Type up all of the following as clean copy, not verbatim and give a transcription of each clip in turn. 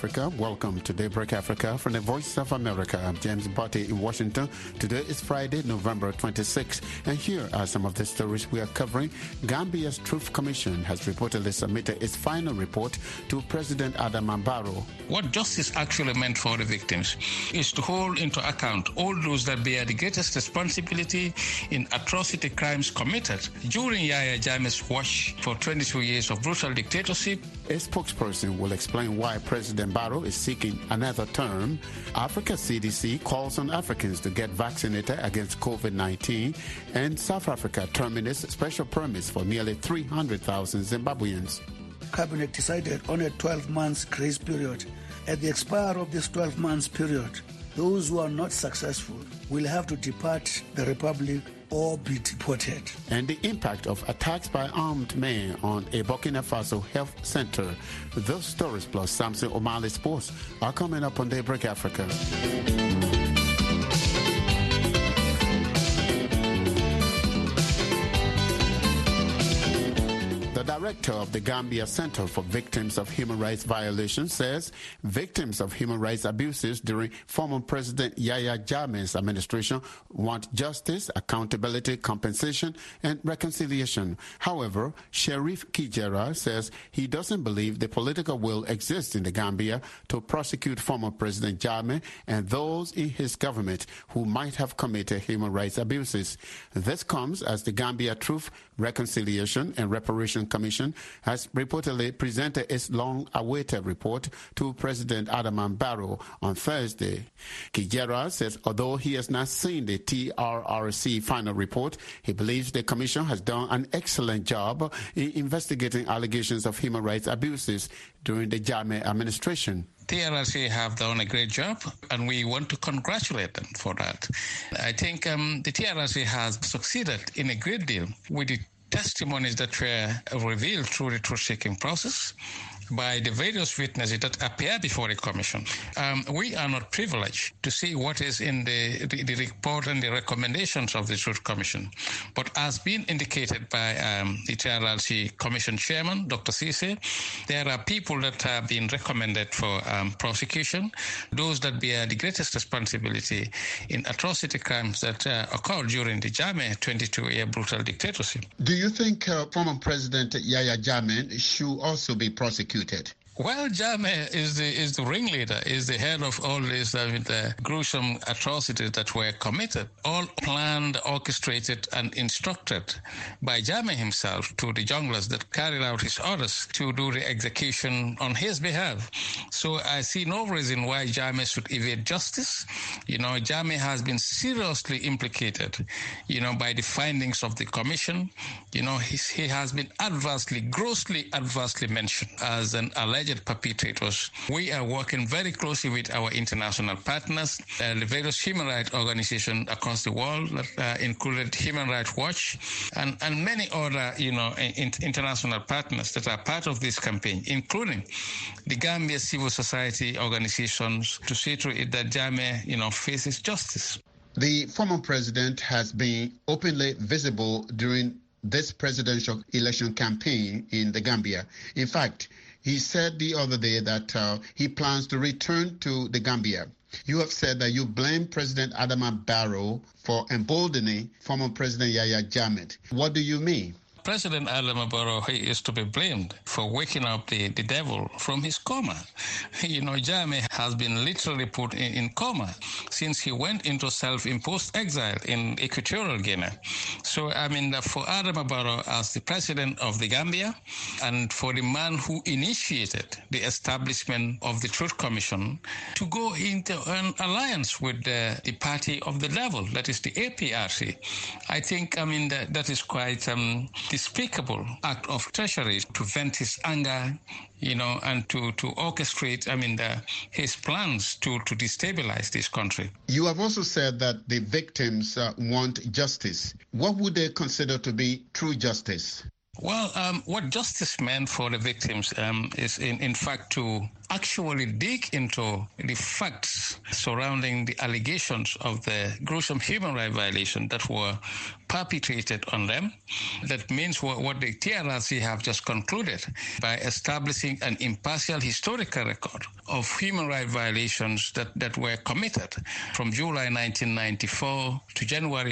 Africa. Welcome to Daybreak Africa from the Voice of America. I'm James Botti in Washington. Today is Friday, November 26, and here are some of the stories we are covering. Gambia's Truth Commission has reportedly submitted its final report to President Adama Barrow. What justice actually meant for the victims is to hold into account all those that bear the greatest responsibility in atrocity crimes committed during Yahya Jammeh's watch for 22 years of brutal dictatorship. A spokesperson will explain why President Barrow is seeking another term. Africa CDC calls on Africans to get vaccinated against COVID-19. And South Africa terminates special permits for nearly 300,000 Zimbabweans. Cabinet decided on a 12-month grace period. At the expiry of this 12-month period, those who are not successful will have to depart the Republic or be deported. And the impact of attacks by armed men on a Burkina Faso health center. Those stories plus Samson O'Malley Sports are coming up on Daybreak Africa. The director of the Gambia Center for Victims of Human Rights Violations says victims of human rights abuses during former President Yahya Jammeh's administration want justice, accountability, compensation, and reconciliation. However, Sheriff Kijera says he doesn't believe the political will exists in the Gambia to prosecute former President Jammeh and those in his government who might have committed human rights abuses. This comes as the Gambia Truth, Reconciliation, and Reparation Commission has reportedly presented its long-awaited report to President Adama Barrow on Thursday. Kijera says although he has not seen the TRRC final report, he believes the commission has done an excellent job in investigating allegations of human rights abuses during the Jammeh administration. TRRC have done a great job, and we want to congratulate them for that. I think the TRRC has succeeded in a great deal with the testimonies that were revealed through the truth-seeking process by the various witnesses that appear before the commission. We are not privileged to see what is in the report and the recommendations of the Truth Commission. But as been indicated by the TRRC Commission Chairman, Dr. Cisse, there are people that have been recommended for prosecution, those that bear the greatest responsibility in atrocity crimes that occurred during the Jammeh 22-year brutal dictatorship. Do you think former President Yahya Jammeh should also be prosecuted? Well, Jammeh is the ringleader, is the head of all these gruesome atrocities that were committed, all planned, orchestrated, and instructed by Jammeh himself to the junglers that carried out his orders to do the execution on his behalf. So I see no reason why Jammeh should evade justice. You know, Jammeh has been seriously implicated, by the findings of the commission. He has been grossly adversely mentioned as an alleged perpetrators. We are working very closely with our international partners, the various human rights organizations across the world, included Human Rights Watch, and many other, international partners that are part of this campaign, including the Gambia civil society organizations, to see to it that Jammeh, faces justice. The former president has been openly visible during this presidential election campaign in the Gambia. In fact, he said the other day that he plans to return to the Gambia. You have said that you blame President Adama Barrow for emboldening former President Yahya Jammeh. What do you mean? President Adama Barrow, he is to be blamed for waking up the devil from his coma. Jammeh has been literally put in coma since he went into self-imposed exile in Equatorial Guinea. So, for Adama Barrow as the president of the Gambia and for the man who initiated the establishment of the Truth Commission to go into an alliance with the party of the devil, that is the APRC, I think, that is quite despicable act of treachery to vent his anger, and to orchestrate, his plans to destabilize this country. You have also said that the victims want justice. What would they consider to be true justice? Well, what justice meant for the victims is, in fact, to actually dig into the facts surrounding the allegations of the gruesome human rights violation that were perpetrated on them. That means what the TRRC have just concluded by establishing an impartial historical record of human rights violations that were committed from July 1994 to January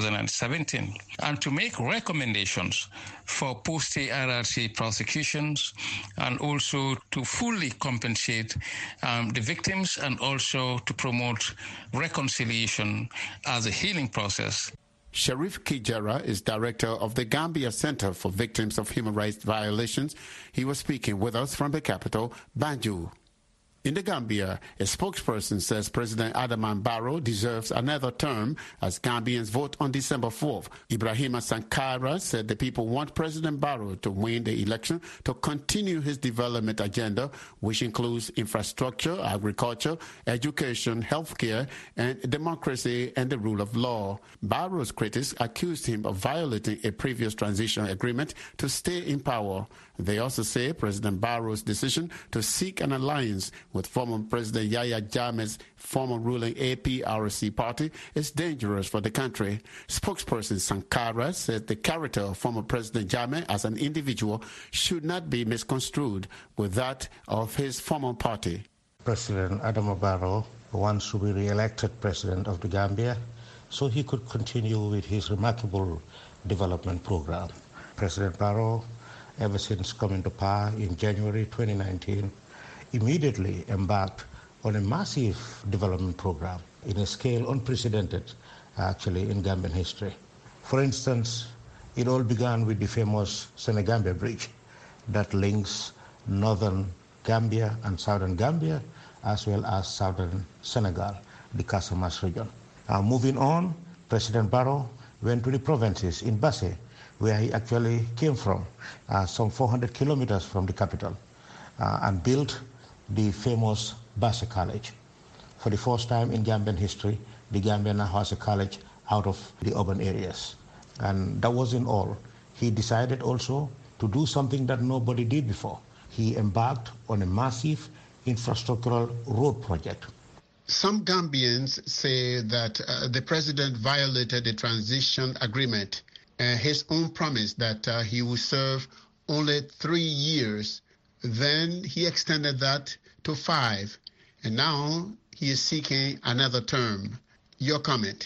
2017, and to make recommendations for post-TRRC prosecutions, and also to fully compensate the victims, and also to promote reconciliation as a healing process. Sharif Kijera is director of the Gambia Center for Victims of Human Rights Violations. He was speaking with us from the capital, Banjul. In the Gambia, a spokesperson says President Adama Barrow deserves another term as Gambians vote on December 4th. Ibrahima Sankara said the people want President Barrow to win the election to continue his development agenda, which includes infrastructure, agriculture, education, healthcare, and democracy and the rule of law. Barrow's critics accused him of violating a previous transition agreement to stay in power. They also say President Barrow's decision to seek an alliance with former President Yahya Jammeh's former ruling APRC party is dangerous for the country. Spokesperson Sankara said the character of former President Jammeh as an individual should not be misconstrued with that of his former party. President Adama Barrow wants to be re-elected president of the Gambia so he could continue with his remarkable development program. President Barrow, ever since coming to power in January 2019, immediately embarked on a massive development program in a scale unprecedented, actually, in Gambian history. For instance, it all began with the famous Senegambia Bridge that links northern Gambia and southern Gambia, as well as southern Senegal, the Casamance region. Moving on, President Barrow went to the provinces in Basse, where he actually came from, some 400 kilometers from the capital, and built the famous Basse College. For the first time in Gambian history, the Gambia now has a college out of the urban areas. And that wasn't all. He decided also to do something that nobody did before. He embarked on a massive infrastructural road project. Some Gambians say that the president violated the transition agreement, his own promise that he would serve only 3 years. Then he extended that to 5, and now he is seeking another term. Your comment?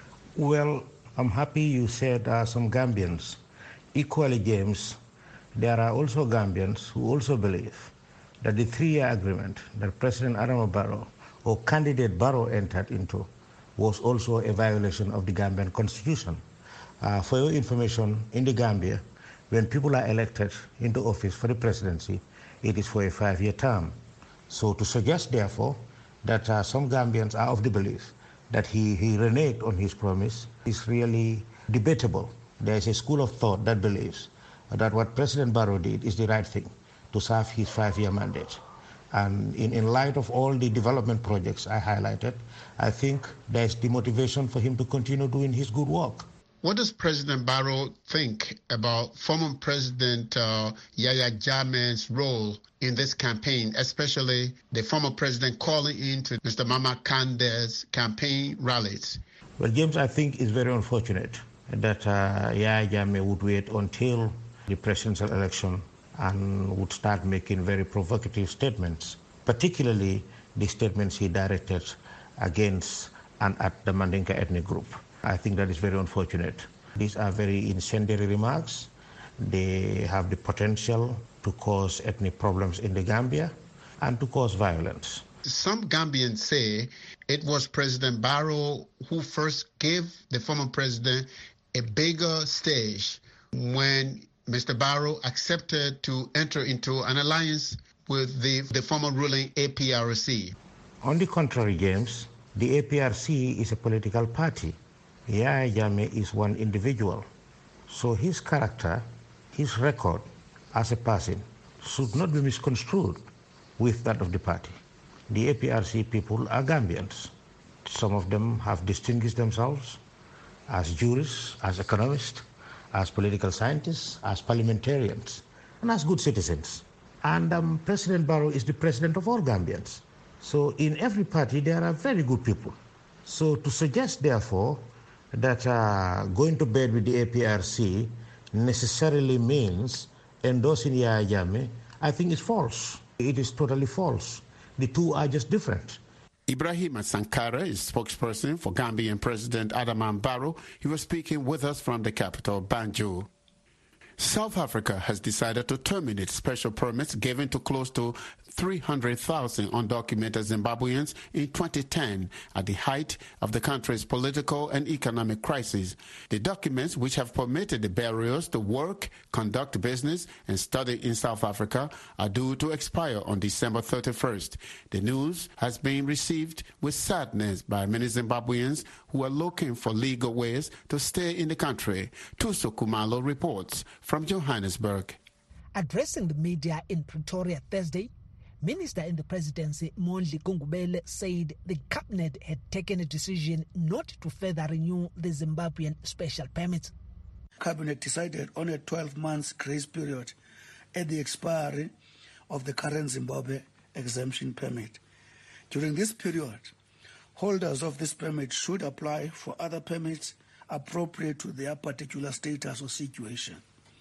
Well, I'm happy you said some Gambians. Equally, James, there are also Gambians who also believe that the 3-year agreement that President Adama Barrow or candidate Barrow entered into was also a violation of the Gambian constitution. For your information, in the Gambia, when people are elected into office for the presidency, it is for a 5-year term. So to suggest, therefore, that some Gambians are of the belief that he reneged on his promise is really debatable. There is a school of thought that believes that what President Barrow did is the right thing, to serve his 5-year mandate. And in light of all the development projects I highlighted, I think there's the motivation for him to continue doing his good work. What does President Barrow think about former President Yahya Jammeh's role in this campaign, especially the former president calling in to Mr. Mama Kande's campaign rallies? Well, James, I think it's very unfortunate that Yahya Jammeh would wait until the presidential election and would start making very provocative statements, particularly the statements he directed against and at the Mandinka ethnic group. I think that is very unfortunate. These are very incendiary remarks. They have the potential to cause ethnic problems in the Gambia and to cause violence. Some Gambians say it was President Barrow who first gave the former president a bigger stage when Mr. Barrow accepted to enter into an alliance with the former ruling APRC. On the contrary, James, the APRC is a political party. Yahya Jammeh is one individual. So his character, his record as a person should not be misconstrued with that of the party. The APRC people are Gambians. Some of them have distinguished themselves as jurists, as economists, as political scientists, as parliamentarians, and as good citizens. And President Barrow is the president of all Gambians. So in every party, there are very good people. So to suggest, therefore, that going to bed with the APRC necessarily means endorsing Yahya Jammeh, I think is false. It is totally false. The two are just different. Ibrahima Sankara is spokesperson for Gambian President Adama Barrow. He was speaking with us from the capital, Banjul. South Africa has decided to terminate special permits given to close to 300,000 undocumented Zimbabweans in 2010 at the height of the country's political and economic crisis. The documents, which have permitted the barriers to work, conduct business, and study in South Africa, are due to expire on December 31st. The news has been received with sadness by many Zimbabweans who are looking for legal ways to stay in the country. Tuso Kumalo reports from Johannesburg. Addressing the media in Pretoria Thursday, Minister in the Presidency Mondli Gungubele said the cabinet had taken a decision not to further renew the Zimbabwean special permits. Cabinet decided on a 12-month grace period at the expiry of the current Zimbabwe exemption permit. During this period, holders of this permit should apply for other permits appropriate to their particular status or situation.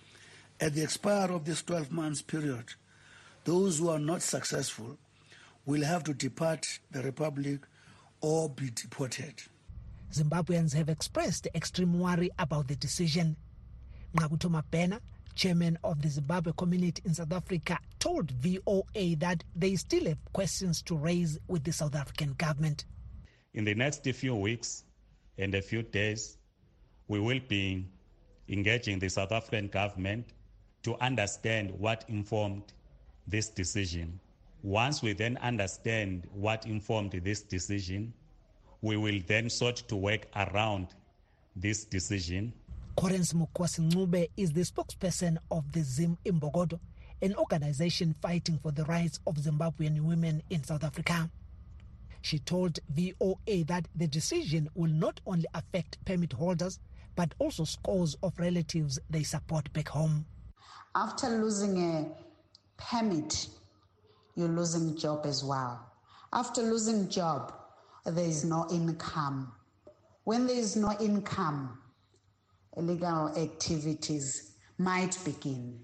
At the expiry of this 12-month period, those who are not successful will have to depart the Republic or be deported. Zimbabweans have expressed extreme worry about the decision. Ngakuto Mabena, chairman of the Zimbabwe community in South Africa, told VOA that they still have questions to raise with the South African government. In the next few weeks and a few days, we will be engaging the South African government to understand what informed this decision. Once we then understand what informed this decision, we will then sort to work around this decision. Correns Mukwasi Ncube is the spokesperson of the Zim Imbogodo, an organization fighting for the rights of Zimbabwean women in South Africa. She told VOA that the decision will not only affect permit holders, but also scores of relatives they support back home. After losing a permit, you're losing job as well. After losing job, there is no income. When there is no income, illegal activities might begin.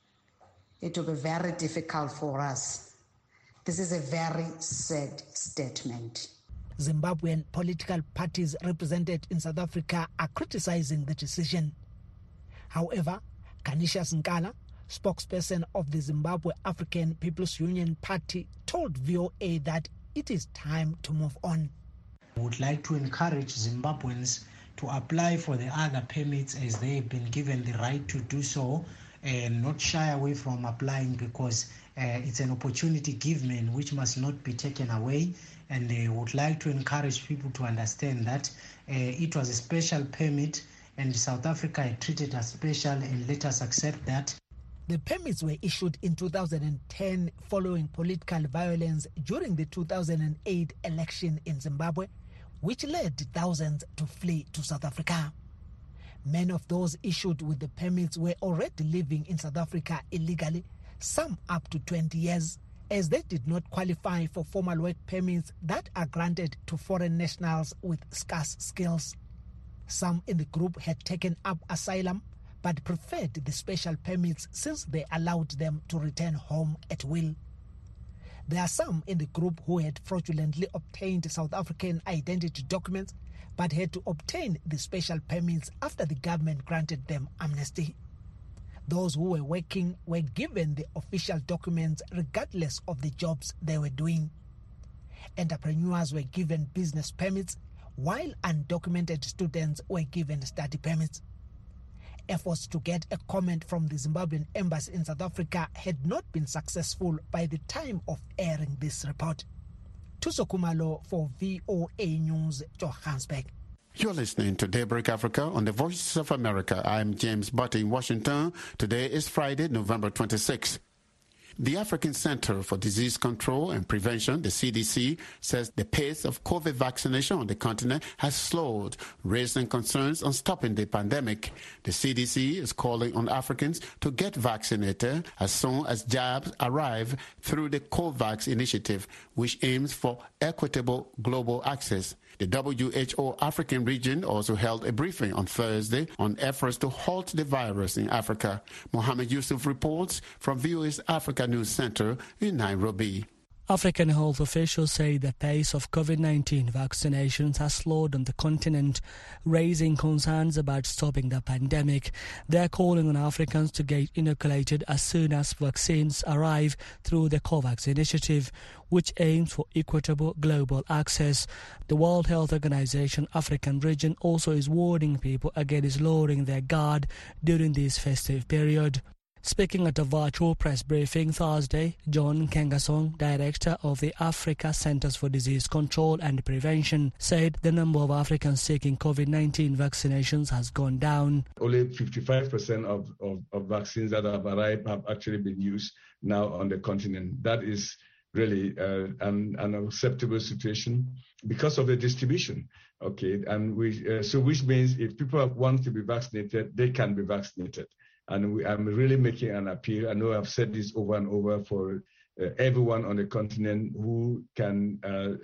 It will be very difficult for us. This is a very sad statement. Zimbabwean political parties represented in South Africa are criticizing the decision. However, Canisius Nkala, spokesperson of the Zimbabwe African People's Union Party, told VOA that it is time to move on. I would like to encourage Zimbabweans to apply for the other permits as they've been given the right to do so, and not shy away from applying, because it's an opportunity given which must not be taken away. And they would like to encourage people to understand that it was a special permit and South Africa had treated as special, and let us accept that. The permits were issued in 2010 following political violence during the 2008 election in Zimbabwe, which led thousands to flee to South Africa. Many of those issued with the permits were already living in South Africa illegally, some up to 20 years, as they did not qualify for formal work permits that are granted to foreign nationals with scarce skills. Some in the group had taken up asylum, but preferred the special permits since they allowed them to return home at will. There are some in the group who had fraudulently obtained South African identity documents, but had to obtain the special permits after the government granted them amnesty. Those who were working were given the official documents regardless of the jobs they were doing. Entrepreneurs were given business permits, while undocumented students were given study permits. Efforts to get a comment from the Zimbabwean embassy in South Africa had not been successful by the time of airing this report. Tuso Kumalo for VOA News, Johannesburg. You're listening to Daybreak Africa on the Voices of America. I'm James Butt in Washington. Today is Friday, November 26. The African Center for Disease Control and Prevention, the CDC, says the pace of COVID vaccination on the continent has slowed, raising concerns on stopping the pandemic. The CDC is calling on Africans to get vaccinated as soon as jabs arrive through the COVAX initiative, which aims for equitable global access. The WHO African region also held a briefing on Thursday on efforts to halt the virus in Africa. Mohammed Yusuf reports from VOA's Africa News Center in Nairobi. African health officials say the pace of COVID-19 vaccinations has slowed on the continent, raising concerns about stopping the pandemic. They are calling on Africans to get inoculated as soon as vaccines arrive through the COVAX initiative, which aims for equitable global access. The World Health Organization African region also is warning people against lowering their guard during this festive period. Speaking at a virtual press briefing Thursday, John Kengasong, director of the Africa Centers for Disease Control and Prevention, said the number of Africans seeking COVID-19 vaccinations has gone down. Only 55% of vaccines that have arrived have actually been used now on the continent. That is really an unacceptable situation because of the distribution. Okay, and which means if people want to be vaccinated, they can be vaccinated. And I'm really making an appeal. I know I've said this over and over for everyone on the continent who can,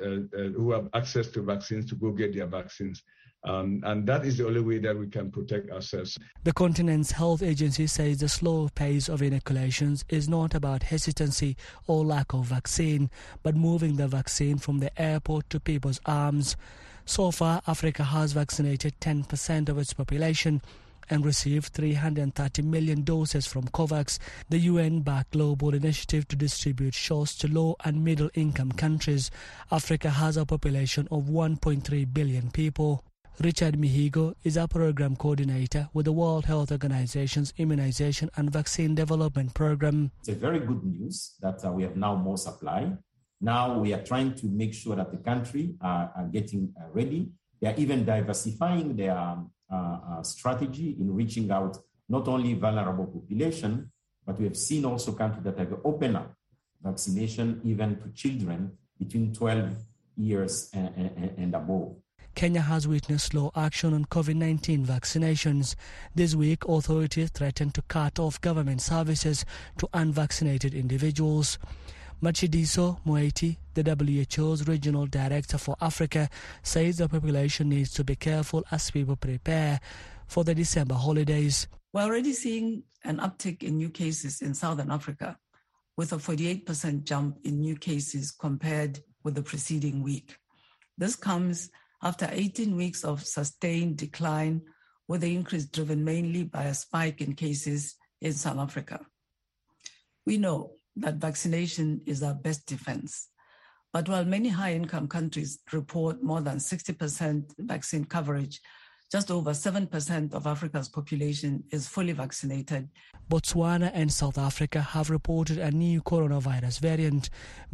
who have access to vaccines to go get their vaccines. And that is the only way that we can protect ourselves. The continent's health agency says the slow pace of inoculations is not about hesitancy or lack of vaccine, but moving the vaccine from the airport to people's arms. So far, Africa has vaccinated 10% of its population and received 330 million doses from COVAX, the UN-backed global initiative to distribute shots to low and middle-income countries. Africa has a population of 1.3 billion people. Richard Mihigo is a program coordinator with the World Health Organization's Immunization and Vaccine Development Program. It's a very good news that we have now more supply. Now we are trying to make sure that the country are getting ready. They are even diversifying their strategy in reaching out not only vulnerable population, but we have seen also countries that have opened up vaccination even to children between 12 years and above. Kenya has witnessed slow action on COVID-19 vaccinations. This week, authorities threatened to cut off government services to unvaccinated individuals. Matshidiso Moeti, the WHO's regional director for Africa, says the population needs to be careful as people prepare for the December holidays. We're already seeing an uptick in new cases in Southern Africa, with a 48% jump in new cases compared with the preceding week. This comes after 18 weeks of sustained decline, with the increase driven mainly by a spike in cases in South Africa. We know that vaccination is our best defense. But while many high-income countries report more than 60% vaccine coverage, just over 7% of Africa's population is fully vaccinated. Botswana and South Africa have reported a new coronavirus variant,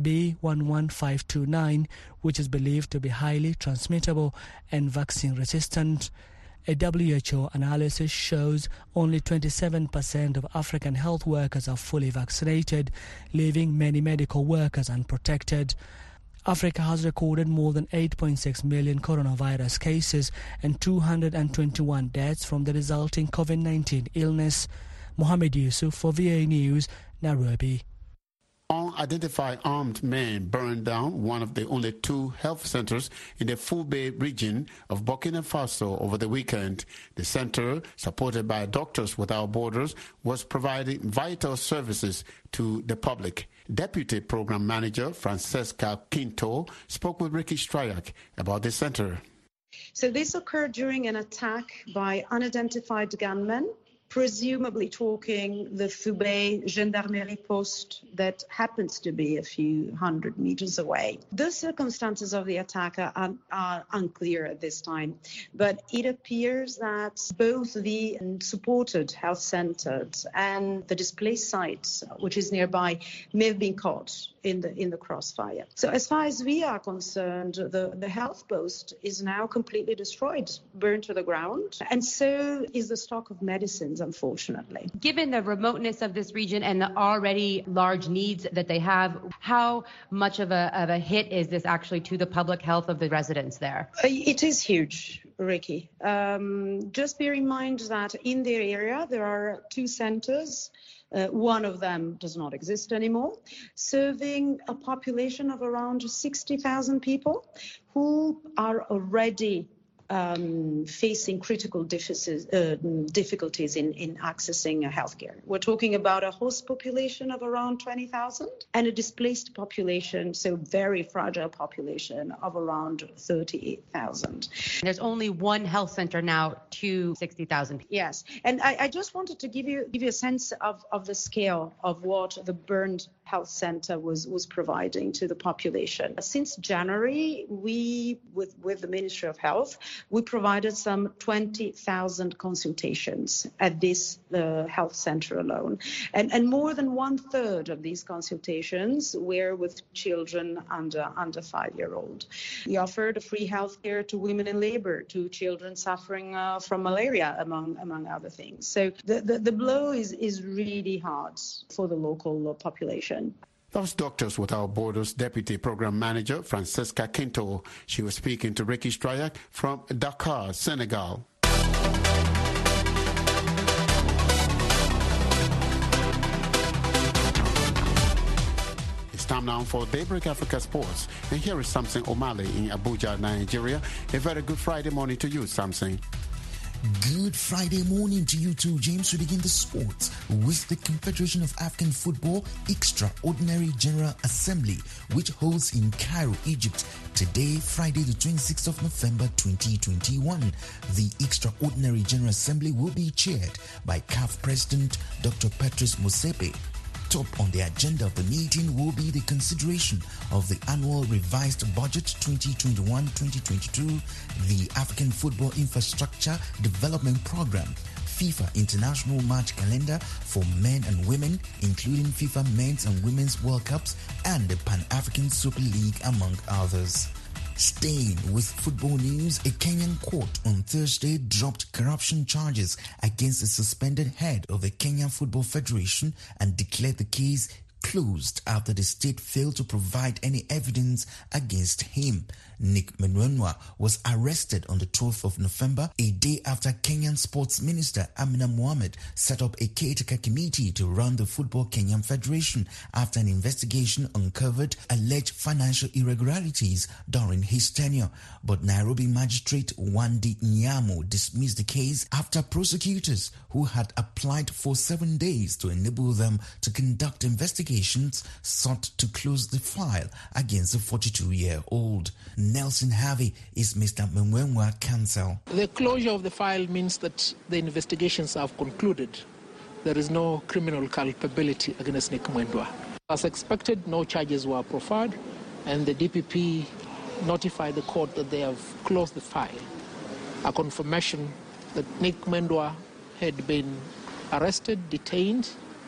B11529, which is believed to be highly transmittable and vaccine-resistant. A WHO analysis shows only 27% of African health workers are fully vaccinated, leaving many medical workers unprotected. Africa has recorded more than 8.6 million coronavirus cases and 221 deaths from the resulting COVID-19 illness. Mohammed Yusuf for VOA News, Nairobi. Unidentified armed men burned down one of the only two health centers in the Fubei region of Burkina Faso over the weekend. The center, supported by Doctors Without Borders, was providing vital services to the public. Deputy Program Manager Francesca Quinto spoke with Ricky Stryak about the center. So this occurred during an attack by unidentified gunmen, presumably talking the Fubei Gendarmerie post that happens to be a few hundred meters away. The circumstances of the attack are unclear at this time, but it appears that both the supported health centers and the displaced site, which is nearby, may have been caught in the crossfire. So as far as we are concerned, the health post is now completely destroyed, burned to the ground, and so is the stock of medicines unfortunately. Given the remoteness of this region and the already large needs that they have, how much of a hit is this actually to the public health of the residents there? It is huge, Ricky. Just bear in mind that in their area there are 2 centers. One of them does not exist anymore, serving a population of around 60,000 people who are already facing critical difficulties in accessing healthcare. We're talking about a host population of around 20,000 and a displaced population, so very fragile population of around 38,000. There's only one health center now to 60,000. Yes, and I just wanted to give you a sense of the scale of what the Burned Health Center was providing to the population. Since January, we, with the Ministry of Health, we provided some 20,000 consultations at this health center alone. And more than 1/3 of these consultations were with children under 5-year-old. We offered free healthcare to women in labor, to children suffering from malaria, among other things. So the blow is really hard for the local population. That was Doctors Without Borders Deputy Program Manager Francesca Quinto. She was speaking to Ricky Strayak from Dakar, Senegal. It's time now for Daybreak Africa Sports. And here is Samson Omale in Abuja, Nigeria. A very good Friday morning to you, Samson. Good Friday morning to you too, James. We begin the sports with the Confederation of African Football Extraordinary General Assembly, which holds in Cairo, Egypt, today, Friday the 26th of November 2021. The Extraordinary General Assembly will be chaired by CAF President Dr. Patrice Motsepe. Top on the agenda of the meeting will be the consideration of the annual revised budget 2021-2022, the African Football Infrastructure Development Program, FIFA International Match Calendar for men and women, including FIFA Men's and Women's World Cups, and the Pan-African Super League, among others. Staying with football news, a Kenyan court on Thursday dropped corruption charges against the suspended head of the Kenya Football Federation and declared the case closed after the state failed to provide any evidence against him. Nick Mwenwa was arrested on the 12th of November, a day after Kenyan Sports Minister Amina Mohamed set up a caretaker committee to run the Football Kenyan Federation after an investigation uncovered alleged financial irregularities during his tenure. But Nairobi magistrate Wandi Nyamo dismissed the case after prosecutors who had applied for 7 days to enable them to conduct investigations sought to close the file against the 42-year-old. Nelson Harvey is Mr. Mwenwa counsel. The closure of the file means that the investigations have concluded. There is no criminal culpability against Nick Mwendwa. As expected, no charges were proffered, and the DPP notified the court that they have closed the file. A confirmation that Nick Mwendwa had been arrested, detained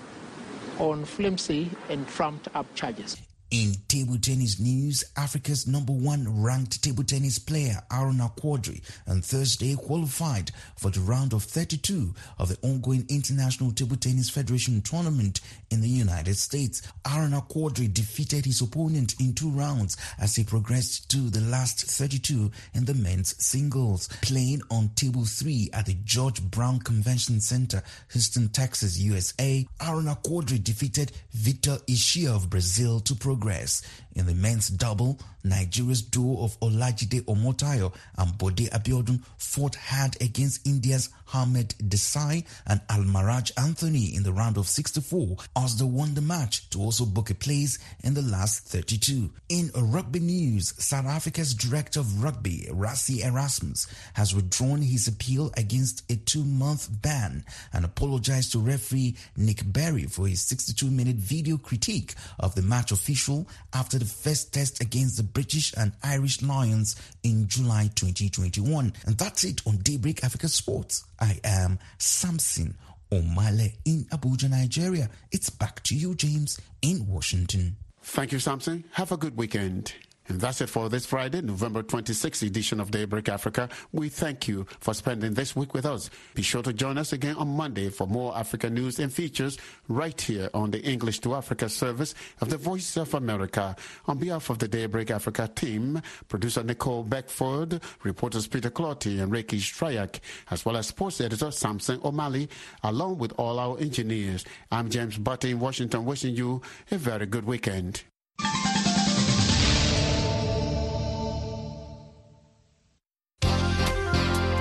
on flimsy and trumped-up charges. In table tennis news, Africa's #1 ranked table tennis player Aruna Quadri on Thursday qualified for the round of 32 of the ongoing International Table Tennis Federation tournament in the United States. Aruna Quadri defeated his opponent in 2 rounds as he progressed to the last 32 in the men's singles. Playing on table 3 at the George Brown Convention Center, Houston, Texas, USA, Aruna Quadri defeated Victor Ishia of Brazil to progress. In the men's double, Nigeria's duo of Olajide Omotayo and Bode Abiodun fought hard against India's Ahmed Desai and Almaraj Anthony in the round of 64 as they won the match to also book a place in the last 32. In rugby news, South Africa's Director of Rugby, Rassie Erasmus, has withdrawn his appeal against a 2-month ban and apologized to referee Nick Berry for his 62-minute video critique of the match official after the first test against the British and Irish Lions in July 2021. And that's it on Daybreak Africa Sports. I am Samson Omale in Abuja, Nigeria. It's back to you, James, in Washington. Thank you, Samson. Have a good weekend. And that's it for this Friday, November 26th edition of Daybreak Africa. We thank you for spending this week with us. Be sure to join us again on Monday for more Africa news and features right here on the English to Africa service of the Voice of America. On behalf of the Daybreak Africa team, producer Nicole Beckford, reporters Peter Clotty and Reiki Strayak, as well as sports editor Samson O'Malley, along with all our engineers. I'm James Butty in Washington, wishing you a very good weekend.